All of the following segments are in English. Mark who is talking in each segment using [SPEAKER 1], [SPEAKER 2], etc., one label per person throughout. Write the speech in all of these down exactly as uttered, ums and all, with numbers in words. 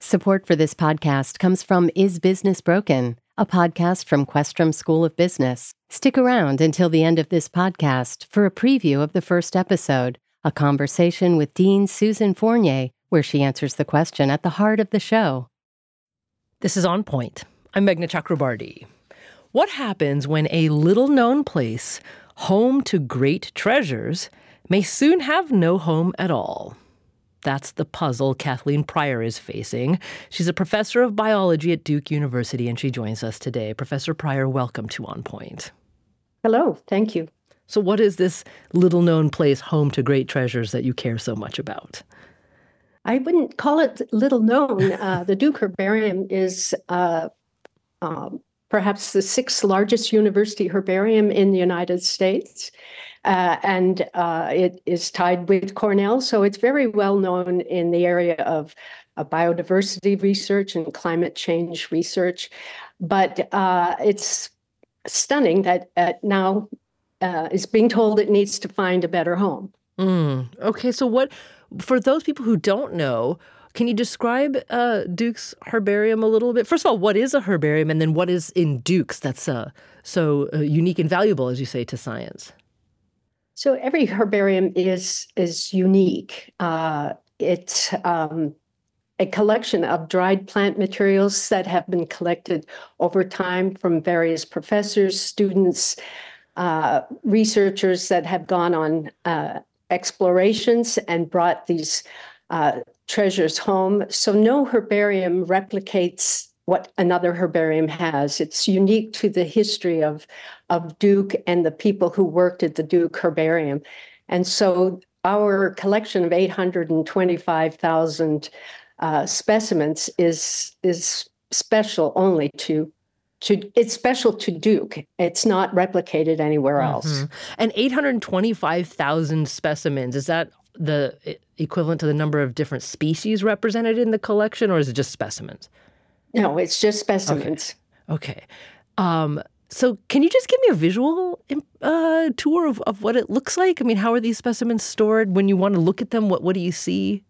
[SPEAKER 1] Support for this podcast comes from Is Business Broken, a podcast from Questrom School of Business. Stick around until the end of this podcast for a preview of the first episode, a conversation with Dean Susan Fournier, where she answers the question at the heart of the show.
[SPEAKER 2] This is On Point. I'm Meghna Chakrabarty. What happens when a little-known place, home to great treasures, may soon have no home at all? That's the puzzle Kathleen Pryor is facing. She's a professor of biology at Duke University, and she joins us today. Professor Pryor, welcome to On Point.
[SPEAKER 3] Hello, thank you.
[SPEAKER 2] So what is this little-known place, home to great treasures, that you care so much about?
[SPEAKER 3] I wouldn't call it little known. Uh, the Duke Herbarium is uh, uh, perhaps the sixth largest university herbarium in the United States. Uh, and uh, it is tied with Cornell, so it's very well known in the area of uh, biodiversity research and climate change research. But uh, it's stunning that uh, now uh, is being told it needs to find a better home.
[SPEAKER 2] Mm, okay, so what, for those people who don't know, can you describe uh, Duke's herbarium a little bit? First of all, what is a herbarium, and then what is in Duke's that's uh, so uh, unique and valuable, as you say, to science?
[SPEAKER 3] So every herbarium is is unique. Uh, it's um, a collection of dried plant materials that have been collected over time from various professors, students, uh, researchers that have gone on uh, explorations and brought these uh, treasures home. So no herbarium replicates what another herbarium has. It's unique to the history of, of Duke and the people who worked at the Duke Herbarium. And so our collection of eight hundred twenty-five thousand uh, specimens is, is special only to, to, it's special to Duke. It's not replicated anywhere else.
[SPEAKER 2] Mm-hmm. And eight hundred twenty-five thousand specimens, is that the equivalent to the number of different species represented in the collection, or is it just specimens?
[SPEAKER 3] No, it's just specimens.
[SPEAKER 2] Okay. okay. Um, so can you just give me a visual uh, tour of, of what it looks like? I mean, how are these specimens stored? When you want to look at them, what, what do you see?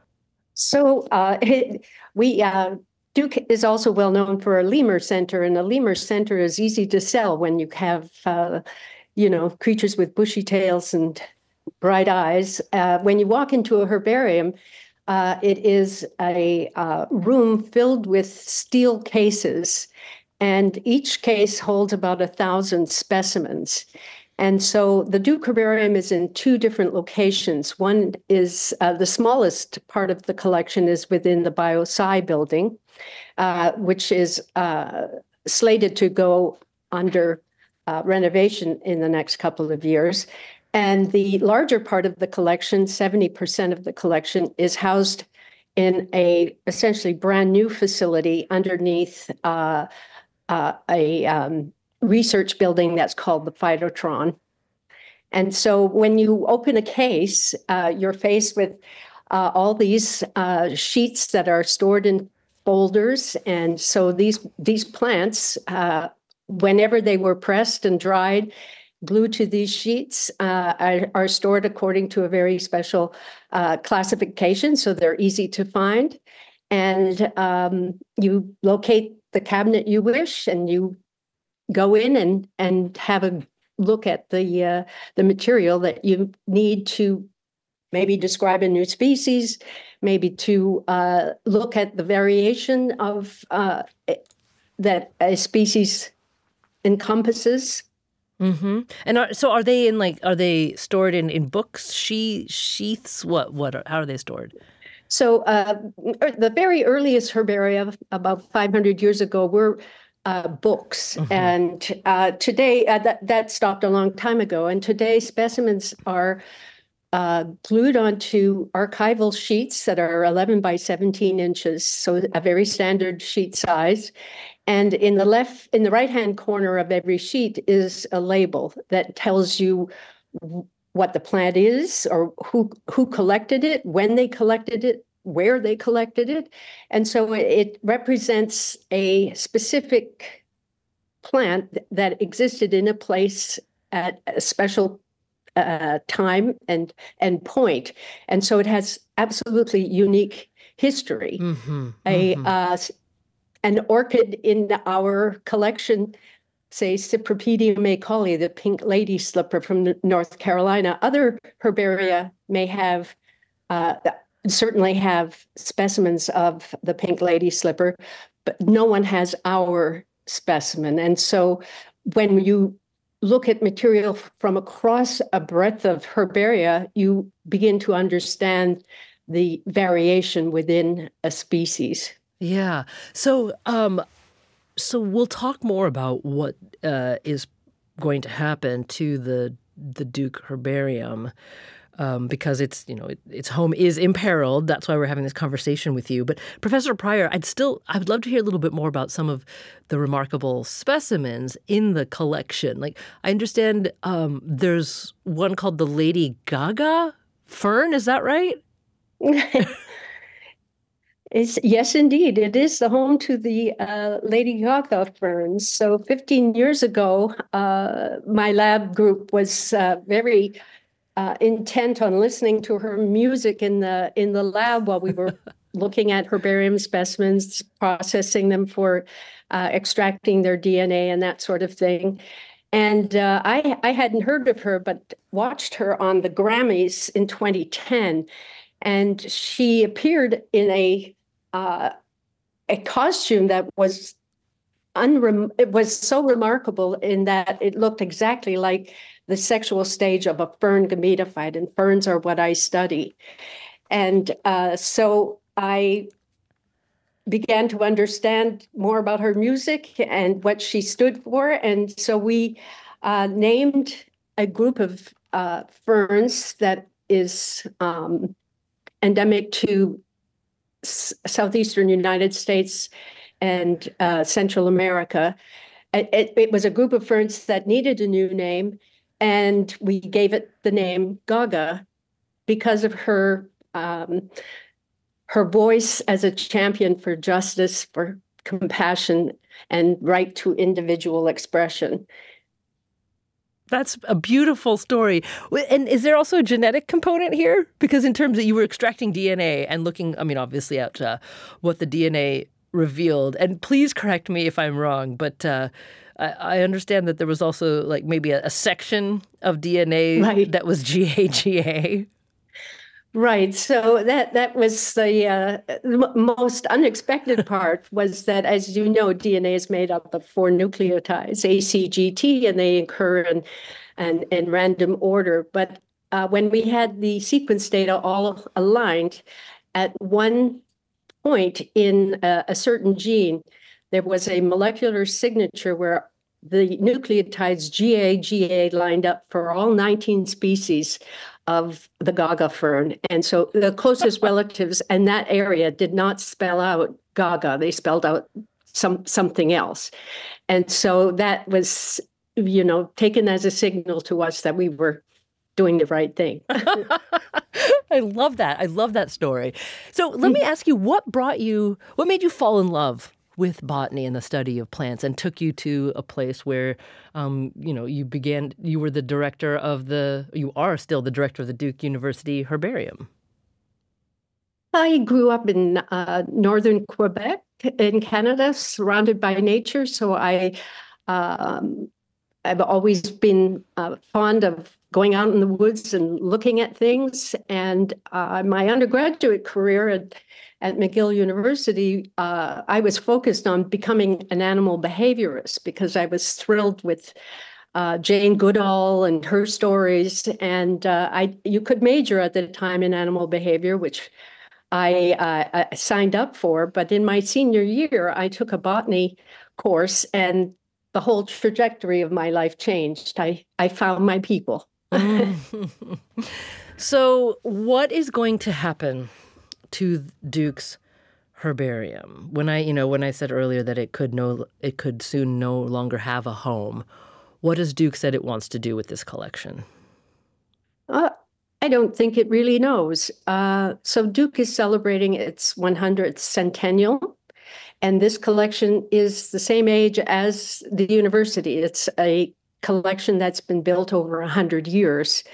[SPEAKER 3] So uh, it, we uh, Duke is also well known for a lemur center, and a lemur center is easy to sell when you have, uh, you know, creatures with bushy tails and bright eyes. Uh, when you walk into a herbarium, Uh, it is a uh, room filled with steel cases, and each case holds about a thousand specimens. And so the Duke Herbarium is in two different locations. One is uh, the smallest part of the collection is within the BioSci building, uh, which is uh, slated to go under uh, renovation in the next couple of years. And the larger part of the collection, seventy percent of the collection, is housed in a essentially brand new facility underneath uh, uh, a um, research building that's called the Phytotron. And so when you open a case, uh, you're faced with uh, all these uh, sheets that are stored in folders. And so these, these plants, uh, whenever they were pressed and dried, glued to these sheets uh, are, are stored according to a very special uh, classification, so they're easy to find. And um, you locate the cabinet you wish, and you go in and, and have a look at the uh, the material that you need to maybe describe a new species, maybe to uh, look at the variation of uh, that a species encompasses.
[SPEAKER 2] Mm-hmm. And are, so are they in like, are they stored in, in books, she, sheaths? What, what, are, how are they stored?
[SPEAKER 3] So uh, the very earliest herbaria, about five hundred years ago, were uh, books. Mm-hmm. And uh, today, uh, that, that stopped a long time ago. And today specimens are uh, glued onto archival sheets that are eleven by seventeen inches, so a very standard sheet size. And in the left, in the right-hand corner of every sheet is a label that tells you what the plant is, or who who collected it, when they collected it, where they collected it. And so it represents a specific plant that existed in a place at a special uh, time and and point. And so it has absolutely unique history.
[SPEAKER 2] Mm-hmm,
[SPEAKER 3] A
[SPEAKER 2] mm-hmm.
[SPEAKER 3] uh, an orchid in our collection, say Cypripedium macaulay, the pink lady slipper from North Carolina. Other herbaria may have, uh, certainly have specimens of the pink lady slipper, but no one has our specimen. And so when you look at material from across a breadth of herbaria, you begin to understand the variation within a species.
[SPEAKER 2] Yeah. So, um, so we'll talk more about what uh, is going to happen to the the Duke Herbarium. Um, because it's, you know, it, its home is imperiled. That's why we're having this conversation with you. But Professor Pryor, I'd still, I would love to hear a little bit more about some of the remarkable specimens in the collection. Like, I understand um, there's one called the Lady Gaga fern. Is that right?
[SPEAKER 3] It's, yes, indeed. It is the home to the uh, Lady Gaga ferns. So fifteen years ago, uh, my lab group was uh, very Uh, intent on listening to her music in the in the lab while we were looking at herbarium specimens, processing them for uh, extracting their D N A and that sort of thing. And uh, I I hadn't heard of her, but watched her on the Grammys in twenty ten, and she appeared in a uh, a costume that was unrem- it was so remarkable in that it looked exactly like the sexual stage of a fern gametophyte, and ferns are what I study. And uh, so I began to understand more about her music and what she stood for. And so we uh, named a group of uh, ferns that is um, endemic to s- southeastern United States and uh, Central America. It, it, it was a group of ferns that needed a new name, and we gave it the name Gaga because of her um, her voice as a champion for justice, for compassion, and right to individual expression.
[SPEAKER 2] That's a beautiful story. And is there also a genetic component here? Because in terms of you were extracting D N A and looking, I mean, obviously at uh, what the D N A revealed. And please correct me if I'm wrong, but uh, I, I understand that there was also like maybe a, a section of D N A
[SPEAKER 3] Right.
[SPEAKER 2] that was G A G A.
[SPEAKER 3] Right. So that that was the uh, m- most unexpected part was that, as you know, D N A is made up of four nucleotides, A, C, G, T, and they occur in, in, in random order. But uh, when we had the sequence data all aligned, at one point in a, a certain gene, there was a molecular signature where the nucleotides G A G A lined up for all nineteen species of the Gaga fern. And so the closest relatives in that area did not spell out Gaga, they spelled out some something else. And so that was, you know, taken as a signal to us that we were doing the right thing.
[SPEAKER 2] I love that. I love that story. So let me ask you, what brought you, what made you fall in love with botany and the study of plants and took you to a place where, um, you know, you began, you were the director of the, you are still the director of the Duke University Herbarium?
[SPEAKER 3] I grew up in uh, northern Quebec in Canada, surrounded by nature. So I, um, I've always been uh, fond of going out in the woods and looking at things. And uh, my undergraduate career at, at McGill University, uh, I was focused on becoming an animal behaviorist because I was thrilled with uh, Jane Goodall and her stories. And uh, I, you could major at the time in animal behavior, which I uh, signed up for. But in my senior year, I took a botany course, and the whole trajectory of my life changed. I, I found my people.
[SPEAKER 2] Mm. So what is going to happen to Duke's herbarium? When I, you know, when I said earlier that it could no, it could soon no longer have a home, what has Duke said it wants to do with this collection?
[SPEAKER 3] Uh, I don't think it really knows. Uh, so Duke is celebrating its one hundredth centennial, and this collection is the same age as the university. It's a collection that's been built over one hundred years.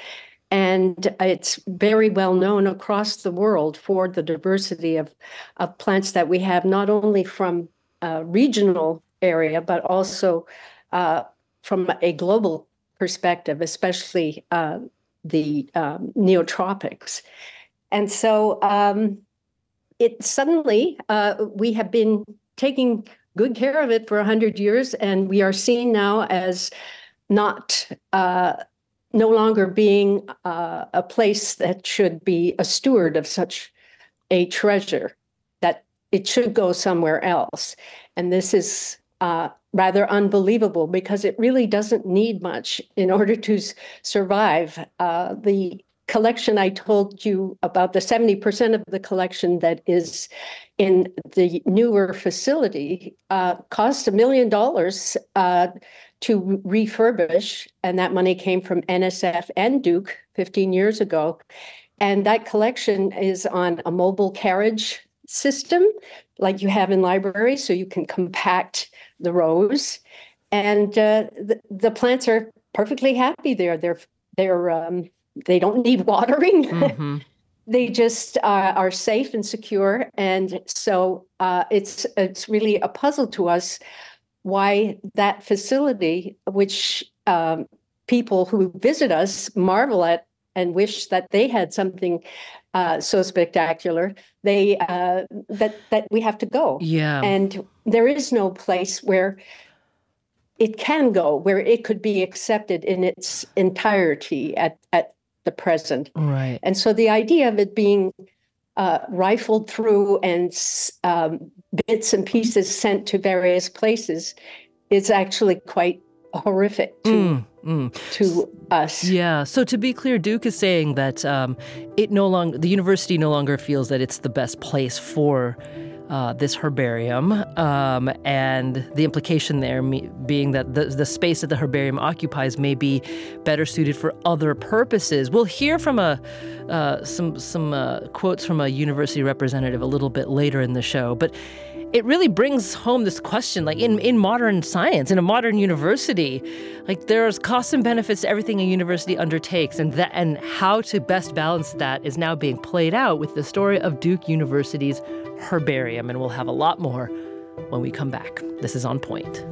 [SPEAKER 3] And it's very well known across the world for the diversity of, of plants that we have, not only from a regional area, but also uh, from a global perspective, especially uh, the um, neotropics. And so um, it suddenly, uh, we have been taking good care of it for one hundred years, and we are seen now as not uh, no longer being uh, a place that should be a steward of such a treasure, that it should go somewhere else. And this is uh, rather unbelievable, because it really doesn't need much in order to s- survive. Uh, the collection I told you about, the seventy percent of the collection that is in the newer facility, uh, cost a million dollars uh, to refurbish, and that money came from N S F and Duke fifteen years ago. And that collection is on a mobile carriage system like you have in libraries, so you can compact the rows. And uh, the, the plants are perfectly happy there. They're, they're, um, they don't need watering.
[SPEAKER 2] Mm-hmm.
[SPEAKER 3] They just uh, are safe and secure. And so uh, it's it's really a puzzle to us why that facility, which um, people who visit us marvel at and wish that they had something uh, so spectacular, they uh, that that we have to go.
[SPEAKER 2] Yeah.
[SPEAKER 3] And there is no place where it can go, where it could be accepted in its entirety at at the present.
[SPEAKER 2] Right.
[SPEAKER 3] And so the idea of it being uh, rifled through and um, bits and pieces sent to various places is actually quite horrific to
[SPEAKER 2] Mm, mm.
[SPEAKER 3] to us.
[SPEAKER 2] Yeah. So to be clear, Duke is saying that um, it no longer, the university no longer feels that it's the best place for uh, this herbarium, um, and the implication there me- being that the, the space that the herbarium occupies may be better suited for other purposes. We'll hear from a uh, some some uh, quotes from a university representative a little bit later in the show, but it really brings home this question, like in, in modern science, in a modern university, like there's costs and benefits to everything a university undertakes, and that and how to best balance that is now being played out with the story of Duke University's herbarium, and we'll have a lot more when we come back. This is On Point.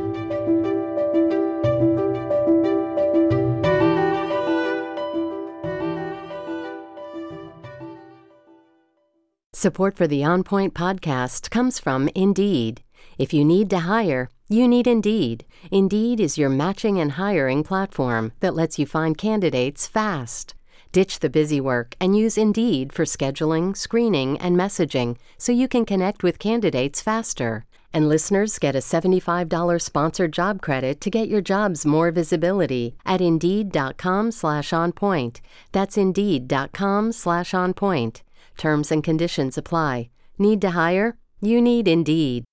[SPEAKER 1] Support for the On Point podcast comes from Indeed. If you need to hire, you need Indeed. Indeed is your matching and hiring platform that lets you find candidates fast. Ditch the busy work and use Indeed for scheduling, screening, and messaging so you can connect with candidates faster. And listeners get a seventy-five dollars sponsored job credit to get your jobs more visibility at Indeed.com slash on point. That's Indeed.com slash on point. Terms and conditions apply. Need to hire? You need Indeed.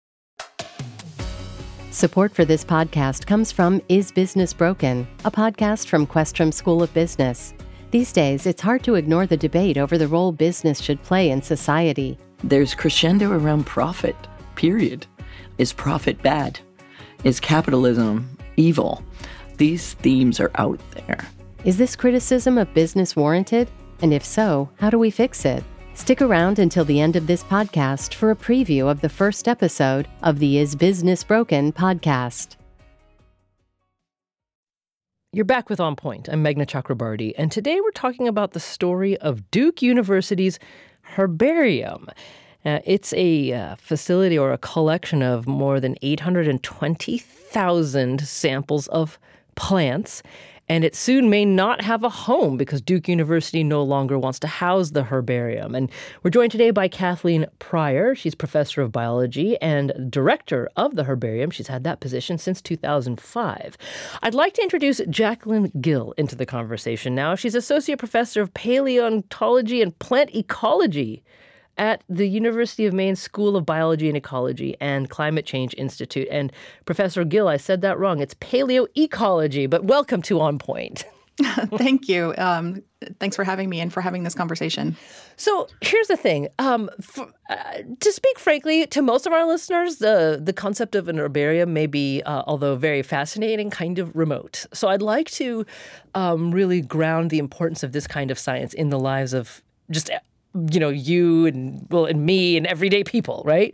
[SPEAKER 1] Support for this podcast comes from Is Business Broken?, a podcast from Questrom School of Business. These days, it's hard to ignore the debate over the role business should play in society.
[SPEAKER 4] There's crescendo around profit, period. Is profit bad? Is capitalism evil? These themes are out there.
[SPEAKER 1] Is this criticism of business warranted? And if so, how do we fix it? Stick around until the end of this podcast for a preview of the first episode of the Is Business Broken podcast.
[SPEAKER 2] You're back with On Point. I'm Meghna Chakrabarty, and today we're talking about the story of Duke University's herbarium. Uh, it's a uh, facility or a collection of more than eight hundred twenty thousand samples of plants, and it soon may not have a home because Duke University no longer wants to house the herbarium. And we're joined today by Kathleen Pryor. She's professor of biology and director of the herbarium. She's had that position since two thousand five. I'd like to introduce Jacqueline Gill into the conversation now. She's associate professor of paleontology and plant ecology at the University of Maine School of Biology and Ecology and Climate Change Institute. And Professor Gill, I said that wrong. It's paleoecology, but welcome to On Point.
[SPEAKER 5] Thank you. Um, thanks for having me and for having this conversation.
[SPEAKER 2] So here's the thing. Um, for, uh, to speak frankly, to most of our listeners, the, the concept of an herbarium may be, uh, although very fascinating, kind of remote. So I'd like to um, really ground the importance of this kind of science in the lives of just, you know, you and, well, and me and everyday people, right?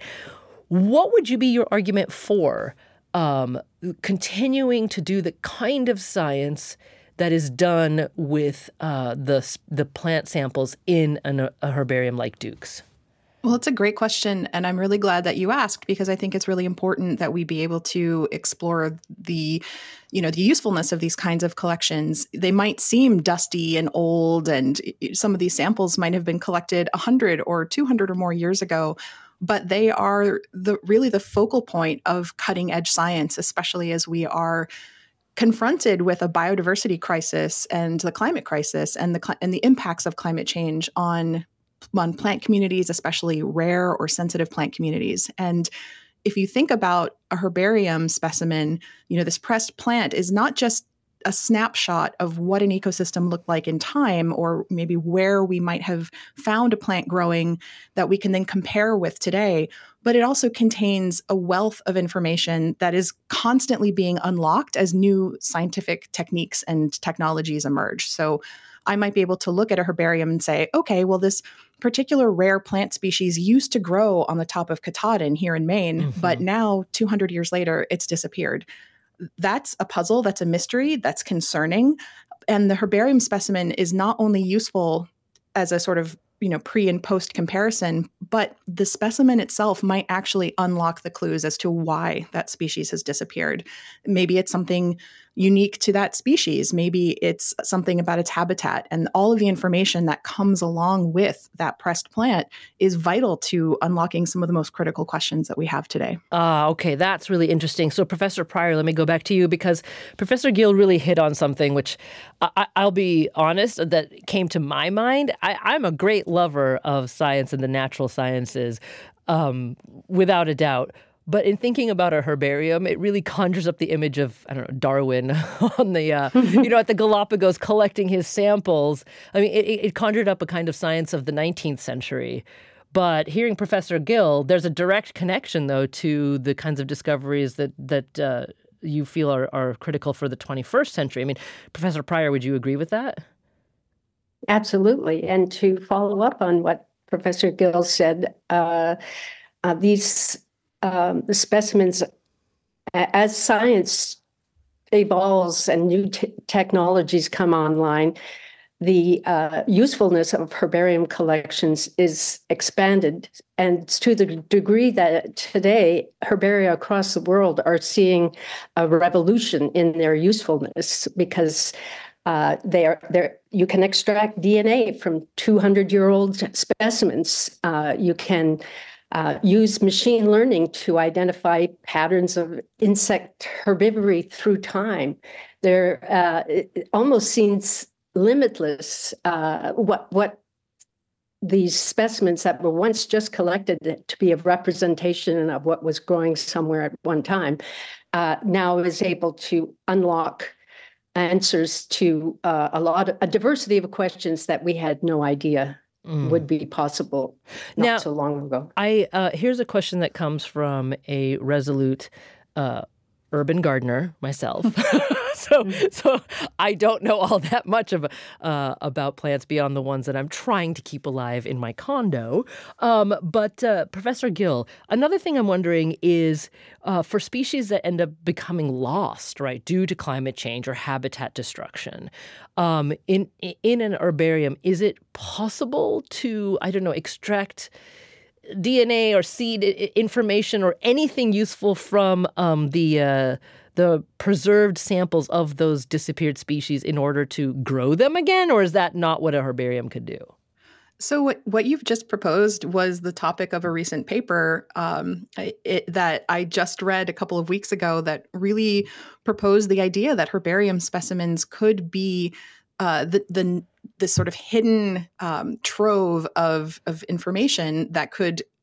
[SPEAKER 2] What would you be your argument for um, continuing to do the kind of science that is done with uh, the the plant samples in an, a herbarium like Duke's?
[SPEAKER 5] Well, it's a great question, and I'm really glad that you asked, because I think it's really important that we be able to explore the, you know, the usefulness of these kinds of collections. They might seem dusty and old, and some of these samples might have been collected one hundred or two hundred or more years ago, but they are the really the focal point of cutting-edge science, especially as we are confronted with a biodiversity crisis and the climate crisis and the and the impacts of climate change on on plant communities, especially rare or sensitive plant communities. And if you think about a herbarium specimen, you know, this pressed plant is not just a snapshot of what an ecosystem looked like in time, or maybe where we might have found a plant growing that we can then compare with today, but it also contains a wealth of information that is constantly being unlocked as new scientific techniques and technologies emerge. So I might be able to look at a herbarium and say, okay, well, this particular rare plant species used to grow on the top of Katahdin here in Maine, mm-hmm. but now two hundred years later, it's disappeared. That's a puzzle, that's a mystery, that's concerning. And the herbarium specimen is not only useful as a sort of, you know, pre and post comparison, but the specimen itself might actually unlock the clues as to why that species has disappeared. Maybe it's something unique to that species. Maybe it's something about its habitat, and all of the information that comes along with that pressed plant is vital to unlocking some of the most critical questions that we have today.
[SPEAKER 2] Ah, okay. That's really interesting. So Professor Pryor, let me go back to you, because Professor Gill really hit on something which I, I'll be honest, that came to my mind. I, I'm a great lover of science and the natural sciences, um, without a doubt. But in thinking about a herbarium, it really conjures up the image of, I don't know, Darwin on the, uh, you know, at the Galapagos collecting his samples. I mean, it, it conjured up a kind of science of the nineteenth century. But hearing Professor Gill, there's a direct connection, though, to the kinds of discoveries that that uh, you feel are, are critical for the twenty-first century. I mean, Professor Pryor, would you agree with that?
[SPEAKER 3] Absolutely. And to follow up on what Professor Gill said, uh, uh, these um, the specimens, as science evolves and new t- technologies come online, the uh, usefulness of herbarium collections is expanded. And to the degree that today herbaria across the world are seeing a revolution in their usefulness, because uh, they are there. You can extract D N A from two hundred year old specimens. Uh, you can uh, use machine learning to identify patterns of insect herbivory through time. There uh, it almost seems limitless uh, what what these specimens that were once just collected to be a representation of what was growing somewhere at one time uh, now is able to unlock answers to uh, a lot of a diversity of questions that we had no idea mm. would be possible not
[SPEAKER 2] now,
[SPEAKER 3] so long ago.
[SPEAKER 2] I uh, here's a question that comes from a resolute uh, urban gardener myself. So, so I don't know all that much of uh, about plants beyond the ones that I'm trying to keep alive in my condo. Um, but uh, Professor Gill, another thing I'm wondering is uh, for species that end up becoming lost, right, due to climate change or habitat destruction, um, in in an herbarium, is it possible to, I don't know, extract D N A or seed information or anything useful from um, the uh, the preserved samples of those disappeared species in order to grow them again? Or is that not what a herbarium could do?
[SPEAKER 5] So what, what you've just proposed was the topic of a recent paper um, it, that I just read a couple of weeks ago that really proposed the idea that herbarium specimens could be uh, the, the the sort of hidden um, trove of, of information that could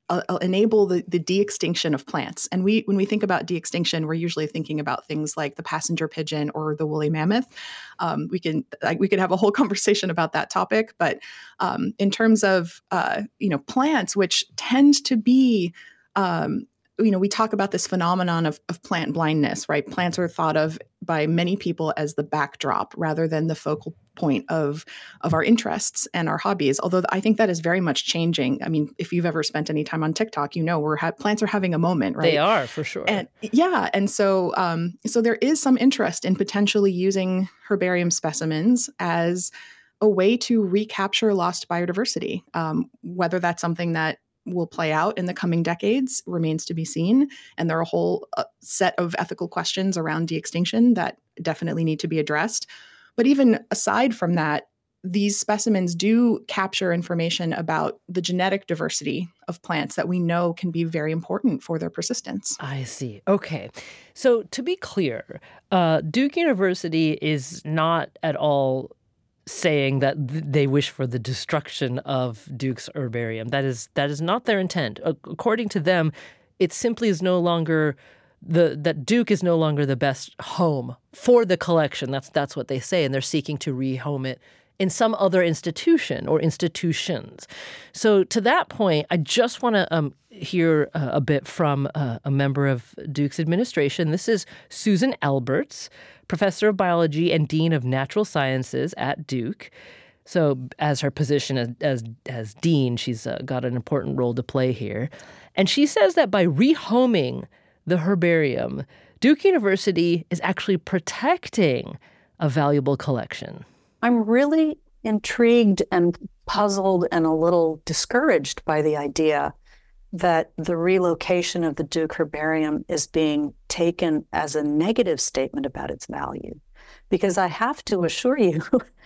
[SPEAKER 5] uh, enable the, the de-extinction of plants. And we, when we think about de-extinction, we're usually thinking about things like the passenger pigeon or the woolly mammoth. Um, we can like, we could have a whole conversation about that topic, but um, in terms of uh, you know plants, which tend to be um, you know, we talk about this phenomenon of, of plant blindness, right? Plants are thought of by many people as the backdrop rather than the focal point of, of our interests and our hobbies. Although I think that is very much changing. I mean, if you've ever spent any time on TikTok, you know, we're ha- plants are having a moment, right?
[SPEAKER 2] They are, for sure.
[SPEAKER 5] And yeah. And so, um, so there is some interest in potentially using herbarium specimens as a way to recapture lost biodiversity. Um, whether that's something that will play out in the coming decades remains to be seen. And there are a whole uh, set of ethical questions around de-extinction that definitely need to be addressed. But even aside from that, these specimens do capture information about the genetic diversity of plants that we know can be very important for their persistence.
[SPEAKER 2] I see. Okay. So to be clear, uh, Duke University is not at all saying that th- they wish for the destruction of Duke's herbarium. That is that is not their intent. A- according to them, it simply is no longer the that Duke is no longer the best home for the collection. That's that's what they say, and they're seeking to rehome it in some other institution or institutions. So to that point, I just want to um, hear uh, a bit from uh, a member of Duke's administration. This is Susan Alberts, professor of biology and dean of natural sciences at Duke. So as her position as as, as dean, she's uh, got an important role to play here. And she says that by rehoming the herbarium, Duke University is actually protecting a valuable collection.
[SPEAKER 6] I'm really intrigued and puzzled and a little discouraged by the idea that the relocation of the Duke Herbarium is being taken as a negative statement about its value. Because I have to assure you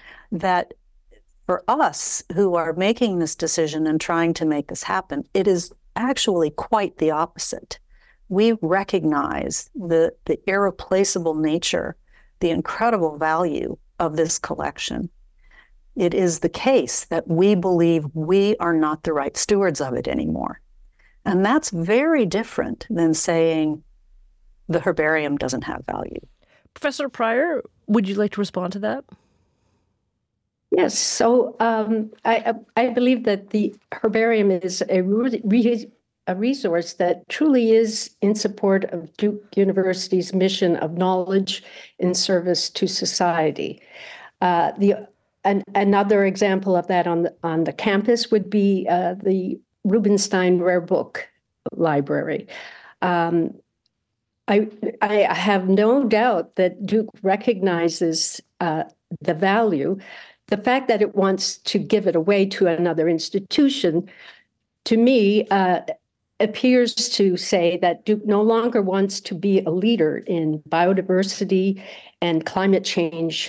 [SPEAKER 6] that for us who are making this decision and trying to make this happen, it is actually quite the opposite. We recognize the, the irreplaceable nature, the incredible value of this collection. It is the case that we believe we are not the right stewards of it anymore. And that's very different than saying the herbarium doesn't have value.
[SPEAKER 2] Professor Pryor, would you like to respond to that?
[SPEAKER 3] Yes. So um, I, I believe that the herbarium is a, re- a resource that truly is in support of Duke University's mission of knowledge in service to society. Uh, the an, another example of that on the on the campus would be uh, the Rubenstein Rare Book Library. Um, I I have no doubt that Duke recognizes uh, the value. The fact that it wants to give it away to another institution, to me, uh, appears to say that Duke no longer wants to be a leader in biodiversity and climate change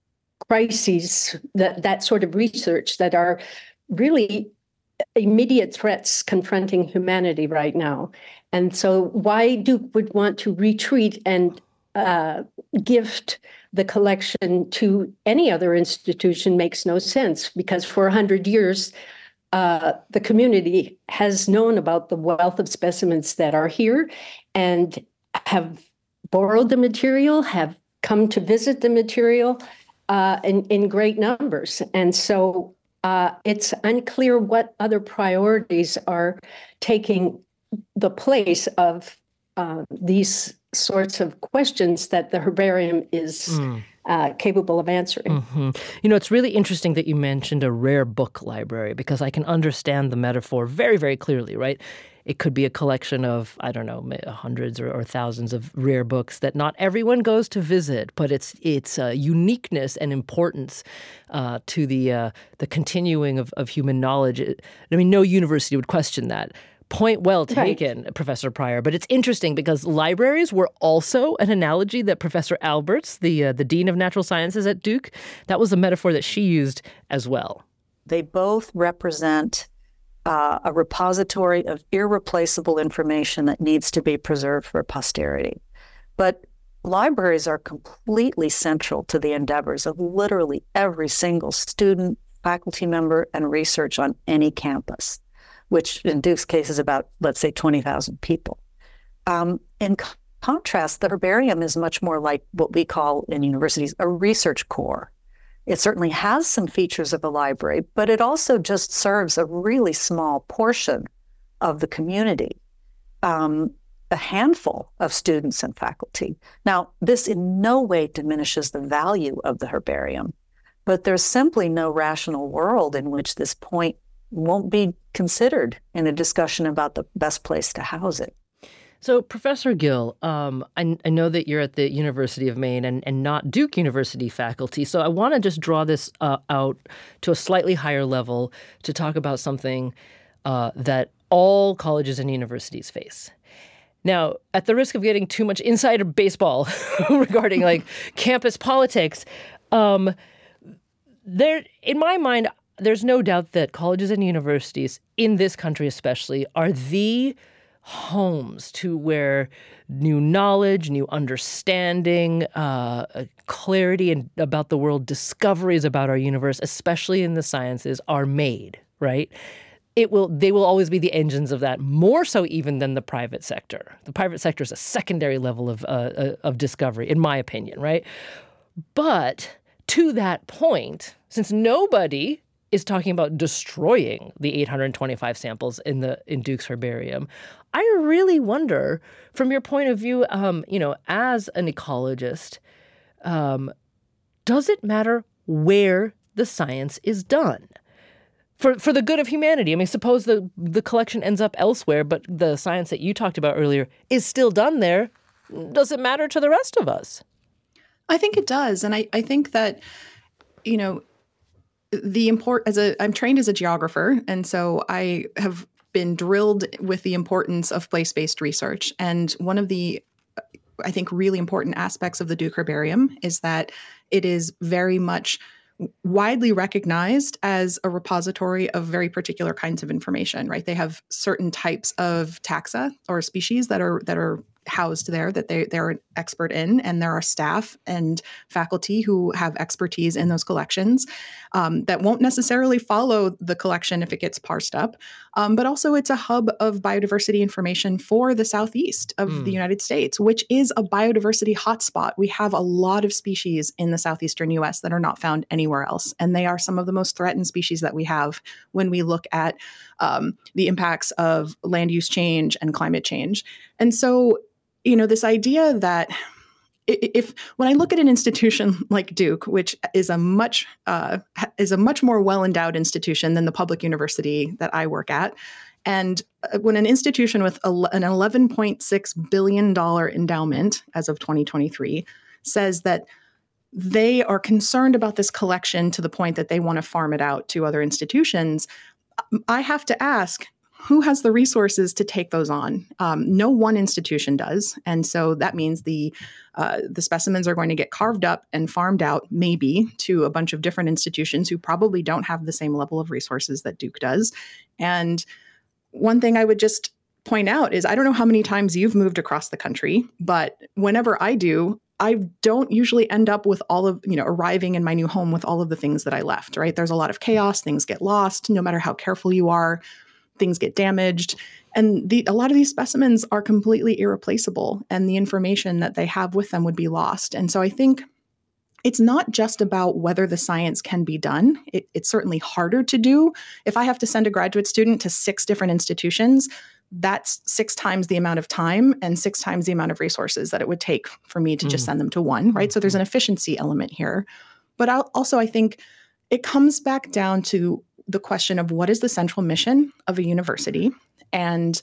[SPEAKER 3] crises, that, that sort of research that are really immediate threats confronting humanity right now. And so why Duke would want to retreat and uh, gift the collection to any other institution makes no sense, because for one hundred years, uh, the community has known about the wealth of specimens that are here and have borrowed the material, have come to visit the material uh, in, in great numbers. And so uh, it's unclear what other priorities are taking the place of uh, these sorts of questions that the herbarium is mm. uh, capable of answering.
[SPEAKER 2] Mm-hmm. You know, it's really interesting that you mentioned a rare book library, because I can understand the metaphor very, very clearly, right? It could be a collection of, I don't know, hundreds or, or thousands of rare books that not everyone goes to visit, but it's its uh, uniqueness and importance uh, to the uh, the continuing of, of human knowledge. I mean, no university would question that. Point well taken, right, Professor Pryor. But it's interesting because libraries were also an analogy that Professor Alberts, the uh, the Dean of Natural Sciences at Duke, that was a metaphor that she used as well.
[SPEAKER 6] They both represent uh, a repository of irreplaceable information that needs to be preserved for posterity. But libraries are completely central to the endeavors of literally every single student, faculty member, and research on any campus. which in Duke's case is about, let's say, twenty thousand people. Um, in co- contrast, the herbarium is much more like what we call in universities a research core. It certainly has some features of a library, but it also just serves a really small portion of the community, um, a handful of students and faculty. Now, this in no way diminishes the value of the herbarium, but there's simply no rational world in which this point won't be considered in a discussion about the best place to house it.
[SPEAKER 2] So, Professor Gill, um, I, I know that you're at the University of Maine and, and not Duke University faculty, so I want to just draw this uh, out to a slightly higher level to talk about something uh, that all colleges and universities face. Now, at the risk of getting too much insider baseball regarding like campus politics, um, there, in my mind, there's no doubt that colleges and universities in this country especially are the homes to where new knowledge, new understanding, uh, clarity and about the world, discoveries about our universe, especially in the sciences, are made, right? It will. They will always be the engines of that, more so even than the private sector. The private sector is a secondary level of uh, of discovery, in my opinion, right? But to that point, since nobody is talking about destroying the eight hundred twenty-five samples in the in Duke's herbarium, I really wonder, from your point of view, um, you know, as an ecologist, um, does it matter where the science is done? For for the good of humanity. I mean, suppose the the collection ends up elsewhere, but the science that you talked about earlier is still done there. Does it matter to the rest of us?
[SPEAKER 5] I think it does. And I, I think that, you know, the import as a I'm trained as a geographer, and so I have been drilled with the importance of place-based research. And one of the, I think, really important aspects of the Duke Herbarium is that it is very much widely recognized as a repository of very particular kinds of information, right? They have certain types of taxa or species that are that are housed there that they, they're an expert in, and there are staff and faculty who have expertise in those collections um, that won't necessarily follow the collection if it gets parsed up, um, but also it's a hub of biodiversity information for the southeast of mm. the United States, which is a biodiversity hotspot. We have a lot of species in the southeastern U S that are not found anywhere else, and they are some of the most threatened species that we have when we look at um, the impacts of land use change and climate change. And so you know, this idea that if when I look at an institution like Duke, which is a much uh, is a much more well-endowed institution than the public university that I work at, and when an institution with an eleven point six billion dollars endowment as of twenty twenty-three says that they are concerned about this collection to the point that they want to farm it out to other institutions, I have to ask, who has the resources to take those on? Um, no one institution does. And so that means the uh, the specimens are going to get carved up and farmed out, maybe, to a bunch of different institutions who probably don't have the same level of resources that Duke does. And one thing I would just point out is I don't know how many times you've moved across the country, but whenever I do, I don't usually end up with all of, you know, arriving in my new home with all of the things that I left, right? There's a lot of chaos. Things get lost, no matter how careful you are. Things get damaged. And the, a lot of these specimens are completely irreplaceable, and the information that they have with them would be lost. And so I think it's not just about whether the science can be done. It, it's certainly harder to do. If I have to send a graduate student to six different institutions, that's six times the amount of time and six times the amount of resources that it would take for me to mm. just send them to one, right? Mm-hmm. So there's an efficiency element here. But I'll, also, I think it comes back down to the question of what is the central mission of a university and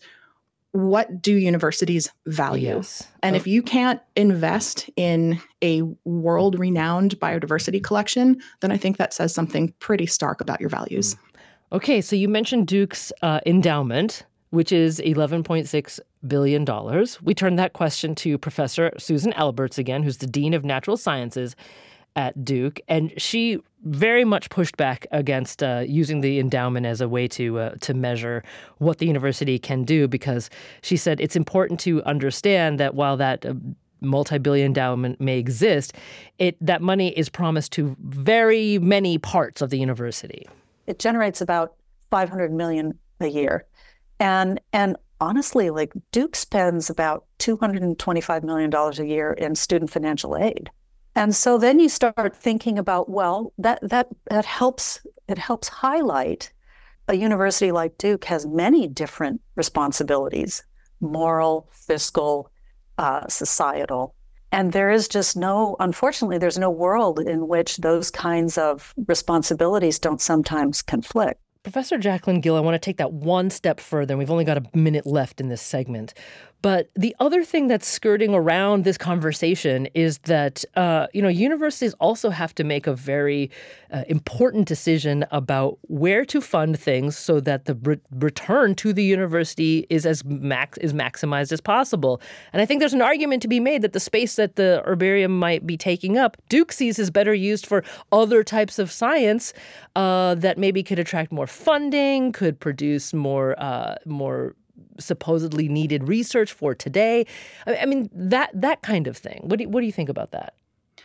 [SPEAKER 5] what do universities value?
[SPEAKER 2] Yes.
[SPEAKER 5] And
[SPEAKER 2] oh.
[SPEAKER 5] if you can't invest in a world-renowned biodiversity collection, then I think that says something pretty stark about your values.
[SPEAKER 2] Okay, so you mentioned Duke's uh, endowment, which is eleven point six billion dollars. We turned that question to Professor Susan Alberts again, who's the Dean of Natural Sciences at Duke, and she very much pushed back against uh, using the endowment as a way to uh, to measure what the university can do, because she said it's important to understand that while that uh, multi-billion endowment may exist, it that money is promised to very many parts of the university.
[SPEAKER 6] It generates about five hundred million dollars a year. And and honestly, like Duke spends about two hundred twenty-five million dollars a year in student financial aid. And so then you start thinking about, well, that that that helps it helps highlight a university like Duke has many different responsibilities, moral, fiscal, uh, societal. And there is just no, unfortunately, there's no world in which those kinds of responsibilities don't sometimes conflict.
[SPEAKER 2] Professor Jacqueline Gill, I want to take that one step further, and we've only got a minute left in this segment. But the other thing that's skirting around this conversation is that, uh, you know, universities also have to make a very uh, important decision about where to fund things so that the re- return to the university is as max is maximized as possible. And I think there's an argument to be made that the space that the herbarium might be taking up, Duke sees is better used for other types of science uh, that maybe could attract more funding, could produce more uh, more. supposedly needed research for today. I mean, that that kind of thing. What do you, what do you think about that?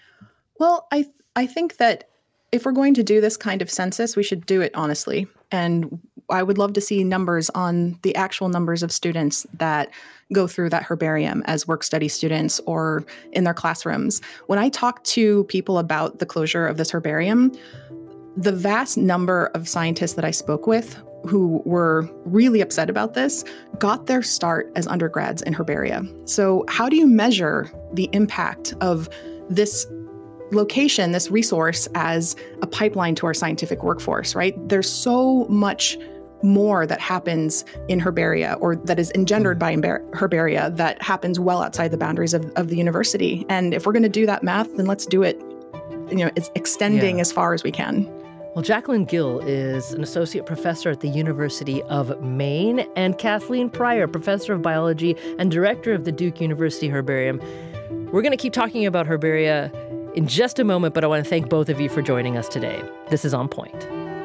[SPEAKER 5] Well, I I think that if we're going to do this kind of census, we should do it honestly. And I would love to see numbers on the actual numbers of students that go through that herbarium as work-study students or in their classrooms. When I talk to people about the closure of this herbarium, the vast number of scientists that I spoke with who were really upset about this got their start as undergrads in herbaria. So how do you measure the impact of this location, this resource, as a pipeline to our scientific workforce, right? There's so much more that happens in herbaria or that is engendered by herbaria that happens well outside the boundaries of, of the university. And if we're going to do that math, then let's do it, you know, it's extending yeah. as far as we can.
[SPEAKER 2] Well, Jacqueline Gill is an associate professor at the University of Maine, and Kathleen Pryor, professor of biology and director of the Duke University Herbarium. We're going to keep talking about herbaria in just a moment, but I want to thank both of you for joining us today. This is On Point.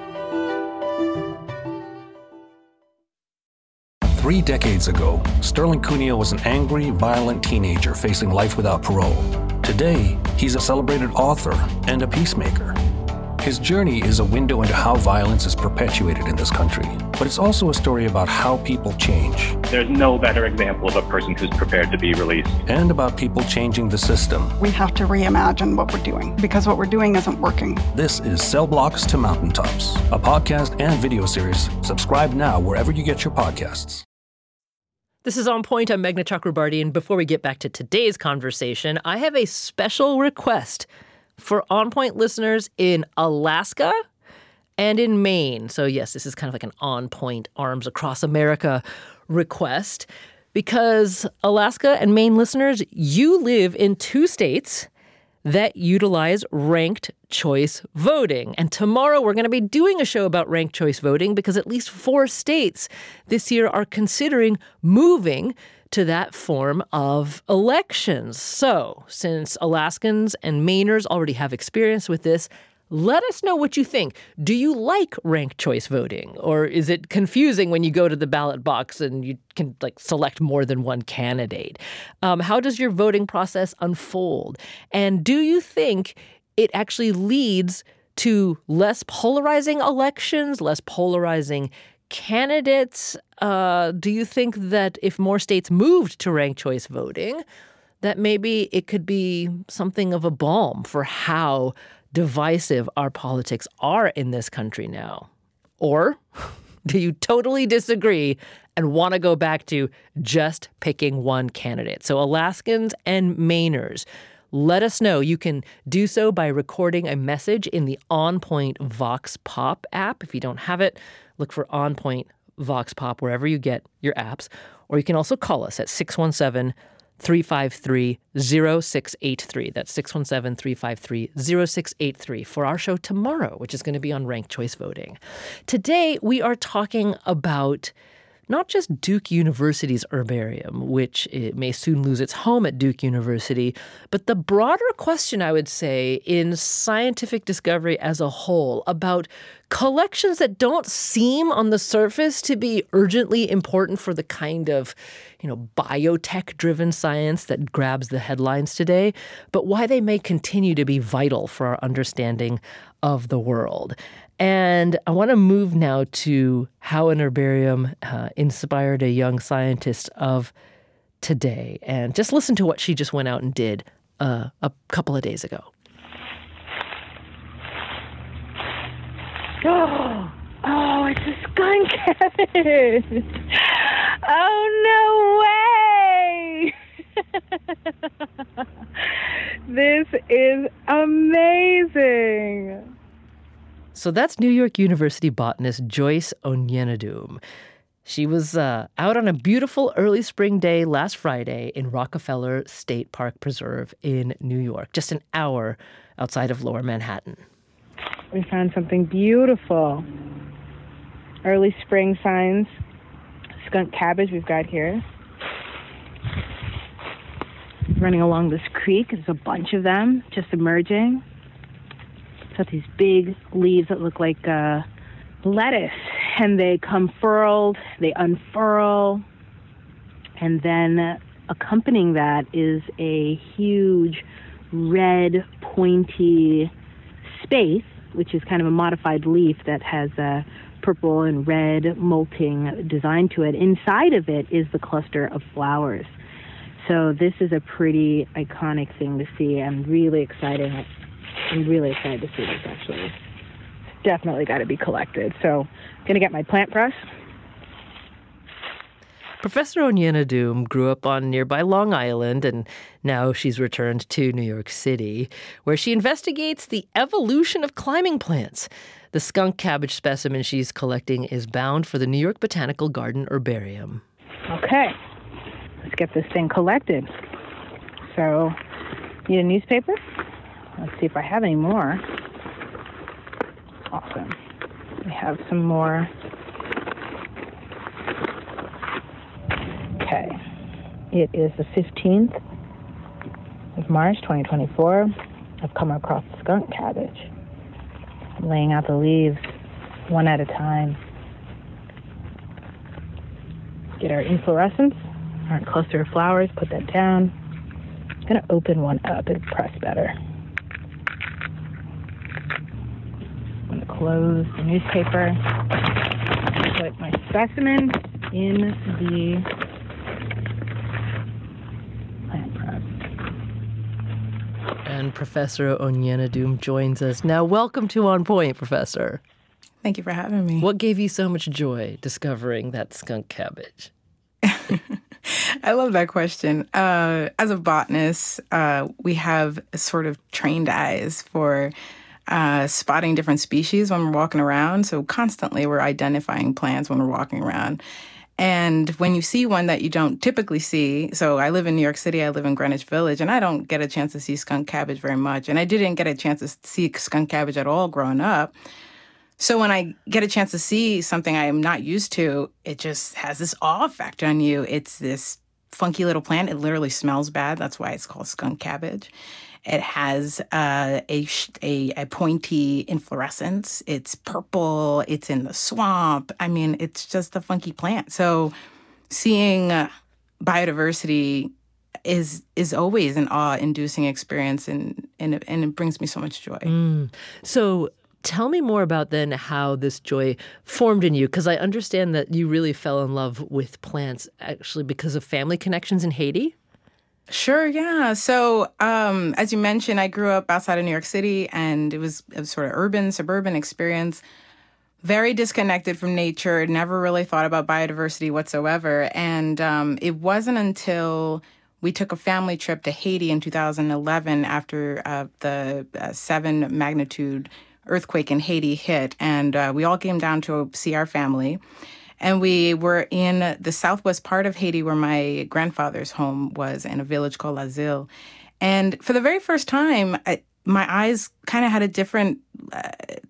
[SPEAKER 7] Three decades ago, Sterling Cuneo was an angry, violent teenager facing life without parole. Today, he's a celebrated author and a peacemaker. His journey is a window into how violence is perpetuated in this country, but it's also a story about how people change.
[SPEAKER 8] There's no better example of a person who's prepared to be released.
[SPEAKER 7] And about people changing the system.
[SPEAKER 9] We have to reimagine what we're doing, because what we're doing isn't working.
[SPEAKER 7] This is Cell Blocks to Mountaintops, a podcast and video series. Subscribe now wherever you get your podcasts.
[SPEAKER 2] This is On Point. I'm Meghna Chakrabarty, and before we get back to today's conversation, I have a special request for On Point listeners in Alaska and in Maine. So yes, this is kind of like an On Point Arms Across America request, because Alaska and Maine listeners, you live in two states that utilize ranked choice voting. And tomorrow we're going to be doing a show about ranked choice voting because at least four states this year are considering moving to that form of elections. So, since Alaskans and Mainers already have experience with this, let us know what you think. Do you like ranked choice voting? Or is it confusing when you go to the ballot box and you can like select more than one candidate? Um, how does your voting process unfold? And do you think it actually leads to less polarizing elections, less polarizing candidates? Uh, do you think that if more states moved to ranked choice voting, that maybe it could be something of a balm for how divisive our politics are in this country now? Or do you totally disagree and want to go back to just picking one candidate? So Alaskans and Mainers, let us know. You can do so by recording a message in the On Point Vox Pop app. If you don't have it, look for On Point Vox Pop wherever you get your apps. Or you can also call us at six one seven, three five three, zero six eight three. That's six one seven, three five three, zero six eight three for our show tomorrow, which is going to be on ranked choice voting. Today, we are talking about not just Duke University's herbarium, which it may soon lose its home at Duke University, but the broader question, I would say, in scientific discovery as a whole about collections that don't seem on the surface to be urgently important for the kind of, you know, biotech-driven science that grabs the headlines today, but why they may continue to be vital for our understanding of the world. And I want to move now to how an herbarium uh, inspired a young scientist of today. And just listen to what she just went out and did uh, a couple of days ago.
[SPEAKER 10] Oh, oh, it's a skunk cabbage. Oh, no way. This is amazing.
[SPEAKER 2] So that's New York University botanist Joyce Onyenadum. She was uh, out on a beautiful early spring day last Friday in Rockefeller State Park Preserve in New York, just an hour outside of Lower Manhattan.
[SPEAKER 10] We found something beautiful. Early spring signs. Skunk cabbage we've got here. Running along this creek, there's a bunch of them just emerging. It's got these big leaves that look like uh, lettuce, and they come furled, they unfurl, and then accompanying that is a huge red pointy spathe, which is kind of a modified leaf that has a purple and red molting design to it. Inside of it is the cluster of flowers. So this is a pretty iconic thing to see. I'm really excited. I'm really excited to see this, actually. It's definitely got to be collected. So I'm going to get my plant press.
[SPEAKER 2] Professor Onyenadum grew up on nearby Long Island, and now she's returned to New York City, where she investigates the evolution of climbing plants. The skunk cabbage specimen she's collecting is bound for the New York Botanical Garden Herbarium.
[SPEAKER 10] Okay, let's get this thing collected. So, need a newspaper? Let's see if I have any more. Awesome. We have some more. Okay. It is the fifteenth of March, twenty twenty-four. I've come across skunk cabbage. I'm laying out the leaves one at a time. Get our inflorescence, our cluster of flowers, put that down. I'm going to open one up and press better. I'm going to close the newspaper, put my specimen in the plant press.
[SPEAKER 2] And Professor Onyenadum joins us now. Welcome to On Point, Professor.
[SPEAKER 11] Thank you for having me.
[SPEAKER 2] What gave you so much joy discovering that skunk cabbage?
[SPEAKER 11] I love that question. Uh, as a botanist, uh, we have sort of trained eyes for uh, spotting different species when we're walking around. So constantly we're identifying plants when we're walking around. And when you see one that you don't typically see, so I live in New York City, I live in Greenwich Village, and I don't get a chance to see skunk cabbage very much. And I didn't get a chance to see skunk cabbage at all growing up. So when I get a chance to see something I am not used to, it just has this awe effect on you. It's this funky little plant. It literally smells bad. That's why it's called skunk cabbage. It has uh, a, a a pointy inflorescence. It's purple. It's in the swamp. I mean, it's just a funky plant. So seeing uh, biodiversity is is always an awe-inducing experience, and, and, and it brings me so much joy.
[SPEAKER 2] Mm. So tell me more about then how this joy formed in you, because I understand that you really fell in love with plants actually because of family connections in Haiti.
[SPEAKER 11] Sure, yeah. So um, as you mentioned, I grew up outside of New York City, and it was a sort of urban, suburban experience, very disconnected from nature, never really thought about biodiversity whatsoever. And um, it wasn't until we took a family trip to Haiti in two thousand eleven after uh, the uh, seven magnitude earthquake in Haiti hit, and uh, we all came down to see our family. And we were in the southwest part of Haiti where my grandfather's home was, in a village called L'Asile. And for the very first time, I, my eyes kind of had a different uh,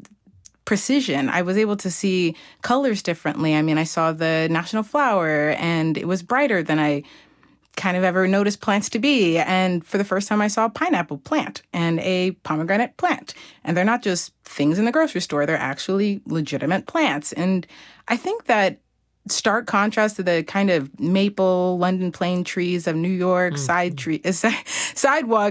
[SPEAKER 11] precision. I was able to see colors differently. I mean, I saw the national flower, and it was brighter than I kind of ever noticed plants to be. And for the first time, I saw a pineapple plant and a pomegranate plant. And they're not just things in the grocery store. They're actually legitimate plants. And I think that stark contrast to the kind of maple London plane trees of New York, mm-hmm. side tree, uh, sidewalks,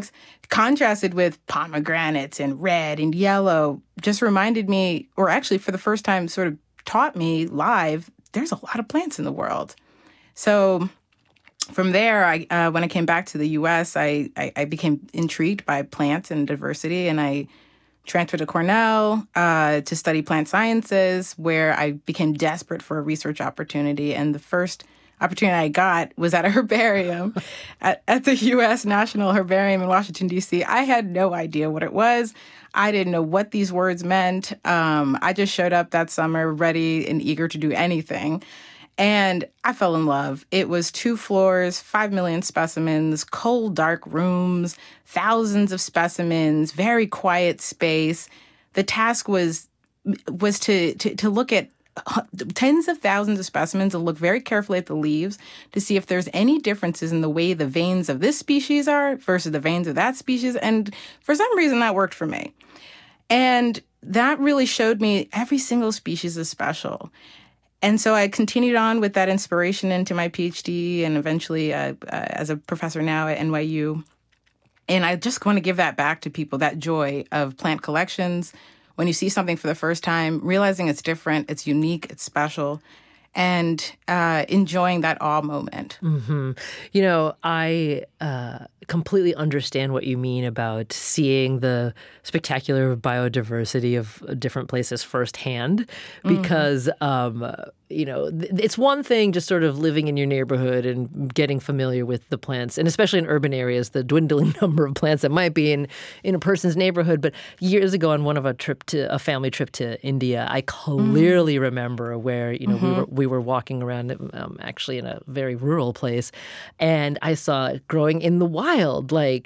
[SPEAKER 11] contrasted with pomegranates and red and yellow, just reminded me, or actually for the first time sort of taught me live, there's a lot of plants in the world. So from there, I uh, when I came back to the U S, I, I, I became intrigued by plants and diversity, and I transferred to Cornell uh, to study plant sciences, where I became desperate for a research opportunity. And the first opportunity I got was at a herbarium at, at the U S National Herbarium in Washington, D C. I had no idea what it was. I didn't know what these words meant. Um, I just showed up that summer ready and eager to do anything. And I fell in love. It was two floors, five million specimens, cold, dark rooms, thousands of specimens, very quiet space. The task was was to to, to look at tens of thousands of specimens and look very carefully at the leaves to see if there's any differences in the way the veins of this species are versus the veins of that species. And for some reason, that worked for me. And that really showed me every single species is special. And so I continued on with that inspiration into my PhD and eventually uh, uh, as a professor now at N Y U. And I just want to give that back to people, that joy of plant collections. When you see something for the first time, realizing it's different, it's unique, it's special, and uh, enjoying that awe moment.
[SPEAKER 2] Mm-hmm. You know, I uh, completely understand what you mean about seeing the spectacular biodiversity of different places firsthand, because, mm-hmm. um, you know, it's one thing just sort of living in your neighborhood and getting familiar with the plants, and especially in urban areas, the dwindling number of plants that might be in, in a person's neighborhood. But years ago on one of a trip to a family trip to India, I clearly mm-hmm. remember where, you know, mm-hmm. we were we were walking around um, actually in a very rural place, and I saw growing in the wild, like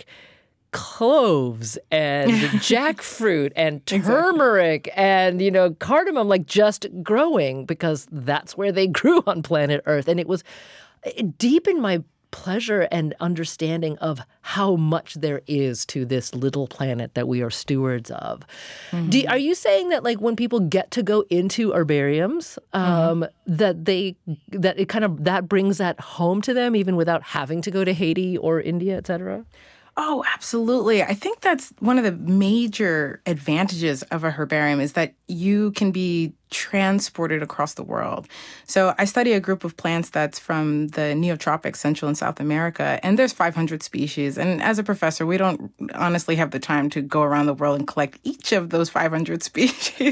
[SPEAKER 2] cloves and jackfruit and turmeric exactly. and, you know, cardamom, like just growing, because that's where they grew on planet Earth. And it was it deepened my pleasure and understanding of how much there is to this little planet that we are stewards of. Mm-hmm. Do, are you saying that, like, when people get to go into herbariums, um, mm-hmm. that they that it kind of that brings that home to them, even without having to go to Haiti or India, et cetera?
[SPEAKER 11] Oh, absolutely. I think that's one of the major advantages of a herbarium is that you can be transported across the world. So I study a group of plants that's from the neotropics, Central and South America, and there's five hundred species. And as a professor, we don't honestly have the time to go around the world and collect each of those five hundred species.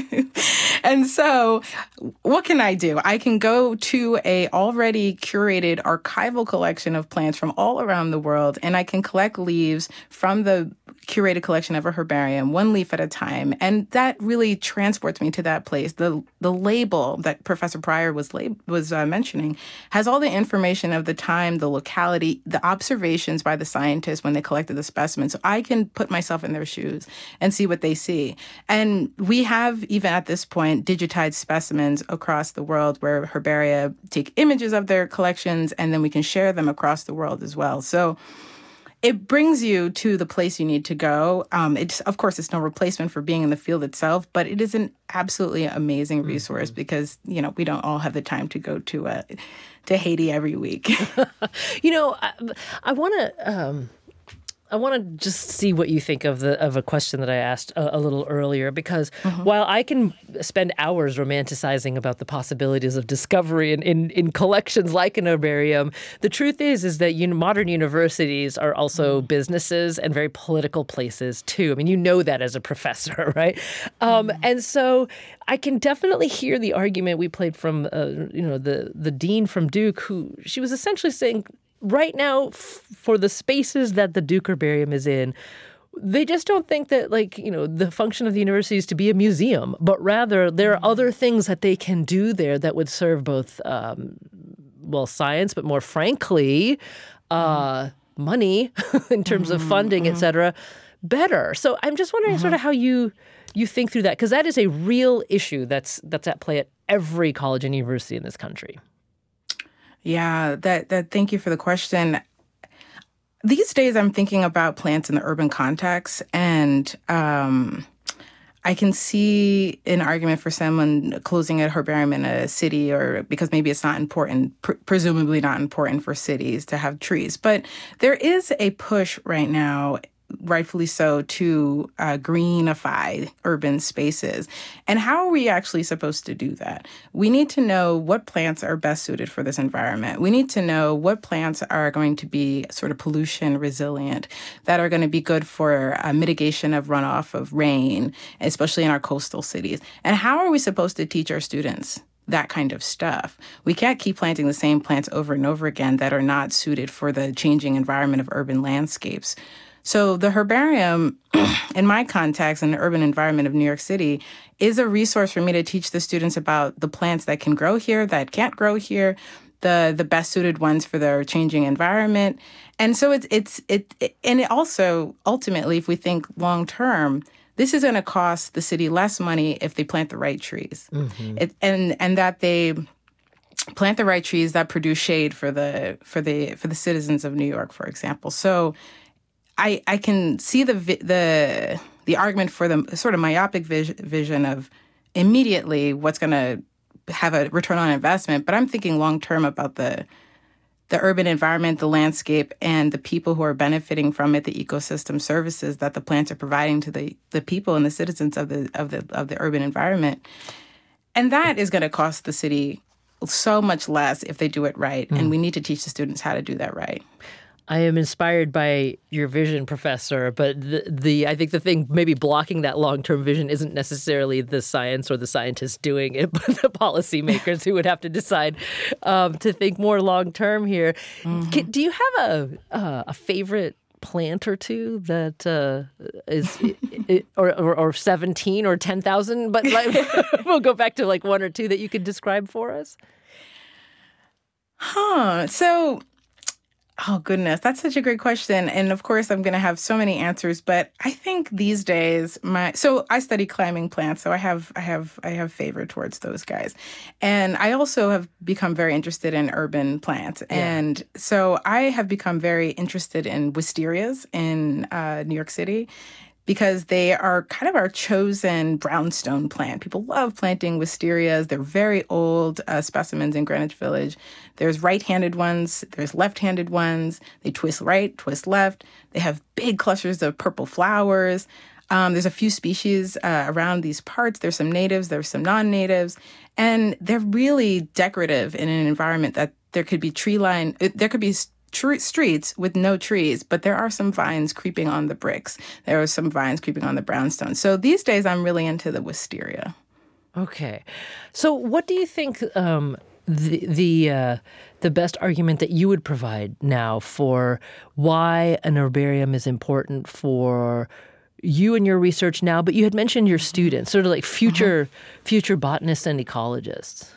[SPEAKER 11] And so what can I do? I can go to a already curated archival collection of plants from all around the world, and I can collect leaves from the curated collection of a herbarium, one leaf at a time. And that really transports me to that place. The the label that Professor Pryor was lab- was uh, mentioning has all the information of the time, the locality, the observations by the scientists when they collected the specimen. So I can put myself in their shoes and see what they see. And we have, even at this point, digitized specimens across the world where herbaria take images of their collections, and then we can share them across the world as well. So it brings you to the place you need to go. Um, it's, of course, it's no replacement for being in the field itself, but it is an absolutely amazing resource mm-hmm. because, you know, we don't all have the time to go to uh, to Haiti every week.
[SPEAKER 2] You know, I, I want to... Um... I want to just see what you think of the of a question that I asked a, a little earlier, because mm-hmm. while I can spend hours romanticizing about the possibilities of discovery in, in, in collections like an herbarium, the truth is is that you know, modern universities are also mm-hmm. businesses and very political places too. I mean, you know that as a professor, right? Um, mm-hmm. And so I can definitely hear the argument we played from, uh, you know, the the dean from Duke, who she was essentially saying, right now, f- for the spaces that the Duke Herbarium is in, they just don't think that, like, you know, the function of the university is to be a museum, but rather there are other things that they can do there that would serve both, um, well, science, but more frankly, uh, mm-hmm. money in terms mm-hmm. of funding, mm-hmm. et cetera, better. So I'm just wondering mm-hmm. sort of how you you think through that, because that is a real issue that's that's at play at every college and university in this country.
[SPEAKER 11] Yeah, that that. Thank you for the question. These days, I'm thinking about plants in the urban context, and um, I can see an argument for someone closing a herbarium in a city, or because maybe it's not important, pr- presumably not important for cities to have trees. But there is a push right now rightfully so, to uh, greenify urban spaces. And how are we actually supposed to do that? We need to know what plants are best suited for this environment. We need to know what plants are going to be sort of pollution resilient, that are going to be good for uh, mitigation of runoff of rain, especially in our coastal cities. And how are we supposed to teach our students that kind of stuff? We can't keep planting the same plants over and over again that are not suited for the changing environment of urban landscapes. So the herbarium, in my context, in the urban environment of New York City, is a resource for me to teach the students about the plants that can grow here, that can't grow here, the the best suited ones for their changing environment. And so it's it's it, it and it also ultimately, if we think long term, this is going to cost the city less money if they plant the right trees, mm-hmm. it, and and that they plant the right trees that produce shade for the for the for the citizens of New York, for example. So I I can see the the the argument for the sort of myopic vis- vision of immediately what's going to have a return on investment, but I'm thinking long term about the the urban environment, the landscape, and the people who are benefiting from it, the ecosystem services that the plants are providing to the, the people and the citizens of the of the of the urban environment. And that is going to cost the city so much less if they do it right. Mm. And we need to teach the students how to do that right.
[SPEAKER 2] I am inspired by your vision, Professor, but the, the I think the thing maybe blocking that long-term vision isn't necessarily the science or the scientists doing it, but the policymakers who would have to decide um, to think more long-term here. Mm-hmm. Can, do you have a uh, a favorite plant or two that uh, is, it, or, or or seventeen or ten thousand? But like, we'll go back to like one or two that you could describe for us.
[SPEAKER 11] Huh. So. Oh, goodness. That's such a great question. And of course, I'm going to have so many answers. But I think these days, my so I study climbing plants. So I have I have I have favor towards those guys. And I also have become very interested in urban plants. Yeah. And so I have become very interested in wisterias in uh, New York City, because they are kind of our chosen brownstone plant. People love planting wisterias. They're very old uh, specimens in Greenwich Village. There's right-handed ones. There's left-handed ones. They twist right, twist left. They have big clusters of purple flowers. Um, there's a few species uh, around these parts. There's some natives. There's some non-natives. And they're really decorative in an environment that there could be tree line. There could be Tr- streets with no trees, but there are some vines creeping on the bricks. There are some vines creeping on the brownstone. So these days, I'm really into the wisteria.
[SPEAKER 2] Okay. So what do you think um, the the uh, the best argument that you would provide now for why an herbarium is important for you and your research now? But you had mentioned your students, sort of like future uh-huh. future botanists and ecologists.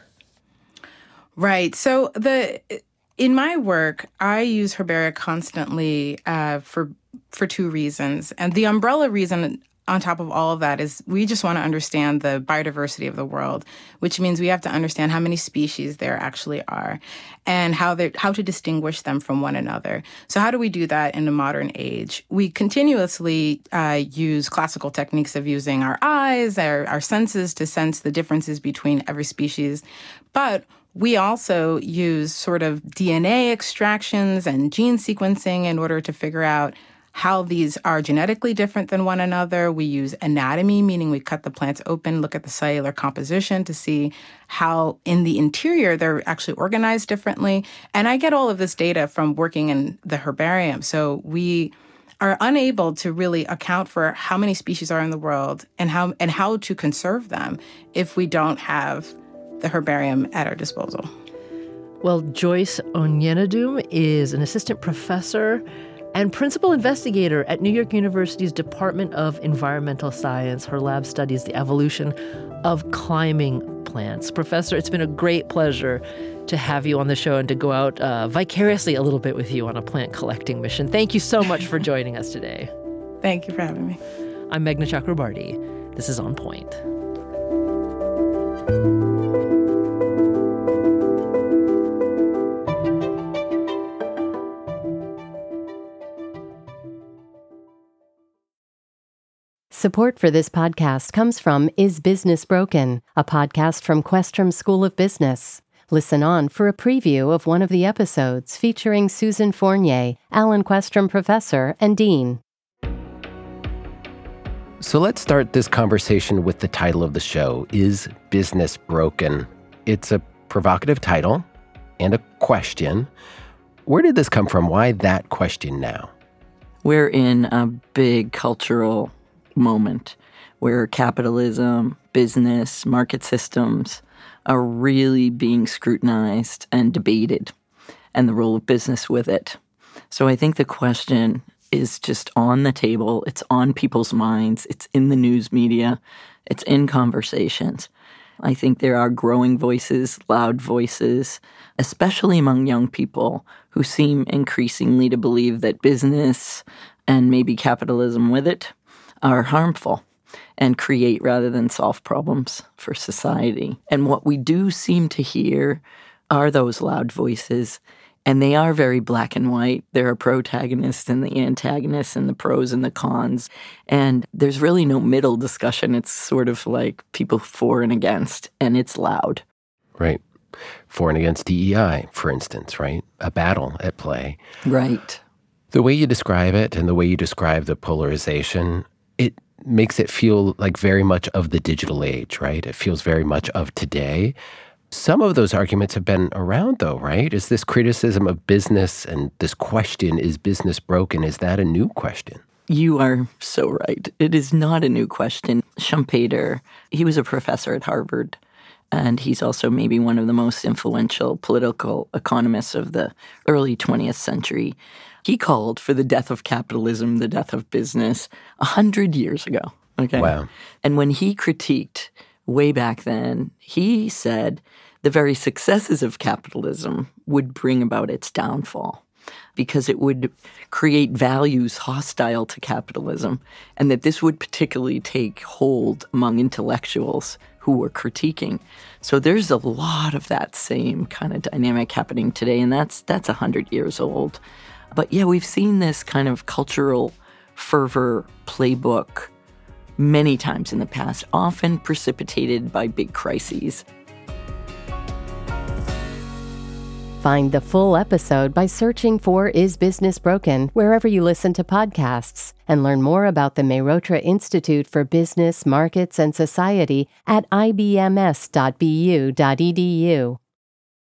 [SPEAKER 11] Right. So the... In my work, I use herbaria constantly uh, for for two reasons. And the umbrella reason on top of all of that is we just want to understand the biodiversity of the world, which means we have to understand how many species there actually are and how they how to distinguish them from one another. So how do we do that in the modern age? We continuously uh, use classical techniques of using our eyes, our, our senses to sense the differences between every species. But we also use sort of D N A extractions and gene sequencing in order to figure out how these are genetically different than one another. We use anatomy, meaning we cut the plants open, look at the cellular composition to see how in the interior they're actually organized differently. And I get all of this data from working in the herbarium. So we are unable to really account for how many species are in the world and how and how to conserve them if we don't have the herbarium at our disposal.
[SPEAKER 2] Well, Joyce Onyenadum is an assistant professor and principal investigator at New York University's Department of Environmental Science. Her lab studies the evolution of climbing plants. Professor, it's been a great pleasure to have you on the show and to go out uh, vicariously a little bit with you on a plant collecting mission. Thank you so much for joining us today.
[SPEAKER 11] Thank you for having me.
[SPEAKER 2] I'm Meghna Chakrabarty. This is On Point.
[SPEAKER 1] Support for this podcast comes from Is Business Broken, a podcast from Questrom School of Business. Listen on for a preview of one of the episodes featuring Susan Fournier, Alan Questrom Professor and Dean.
[SPEAKER 12] So let's start this conversation with the title of the show, Is Business Broken? It's a provocative title and a question. Where did this come from? Why that question now?
[SPEAKER 4] We're in a big cultural moment where capitalism, business, market systems are really being scrutinized and debated, and the role of business with it. So I think the question is just on the table. It's on people's minds. It's in the news media. It's in conversations. I think there are growing voices, loud voices, especially among young people who seem increasingly to believe that business and maybe capitalism with it are harmful and create rather than solve problems for society. And what we do seem to hear are those loud voices. And they are very black and white. There are protagonists and the antagonists and the pros and the cons. And there's really no middle discussion. It's sort of like people for and against, and it's loud.
[SPEAKER 12] Right. For and against D E I, for instance, right? A battle at play.
[SPEAKER 4] Right.
[SPEAKER 12] The way you describe it and the way you describe the polarization, it makes it feel like very much of the digital age, right? It feels very much of today. Some of those arguments have been around, though, right? Is this criticism of business and this question, is business broken, is that a new question?
[SPEAKER 4] You are so right. It is not a new question. Schumpeter, he was a professor at Harvard, and he's also maybe one of the most influential political economists of the early twentieth century. He called for the death of capitalism, the death of business, a hundred years ago. Okay.
[SPEAKER 12] Wow.
[SPEAKER 4] And when he critiqued way back then, he said the very successes of capitalism would bring about its downfall because it would create values hostile to capitalism, and that this would particularly take hold among intellectuals who were critiquing. So there's a lot of that same kind of dynamic happening today, and that's that's one hundred years old. But yeah, we've seen this kind of cultural fervor playbook many times in the past, often precipitated by big crises.
[SPEAKER 1] Find the full episode by searching for Is Business Broken wherever you listen to podcasts, and learn more about the Mehrotra Institute for Business, Markets, and Society at I B M S dot B U dot E D U.